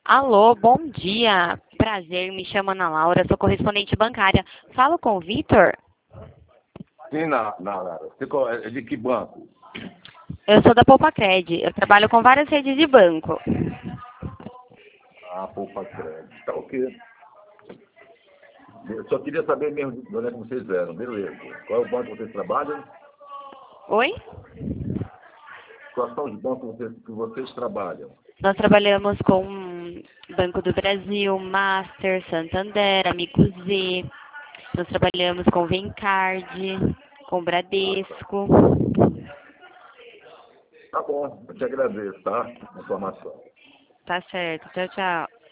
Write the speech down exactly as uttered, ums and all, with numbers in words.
Alô, bom dia. Prazer, me chamo Ana Laura, sou correspondente bancária. Falo com o Vitor? Sim, na, na, na. Você co- é de que banco? Eu sou da Poupa-Cred. Eu trabalho com várias redes de banco. Ah, poupa crédito. Tá ok. Eu só queria saber mesmo de onde é que vocês eram, beleza. Qual é o banco que vocês trabalham? Oi? Quais são os bancos que vocês, que vocês trabalham? Nós trabalhamos com Banco do Brasil, Master, Santander, Amigo Z. Nós trabalhamos com Vencard, com Bradesco. Tá bom, eu te agradeço, tá? A informação. Tá certo. Tchau, tchau.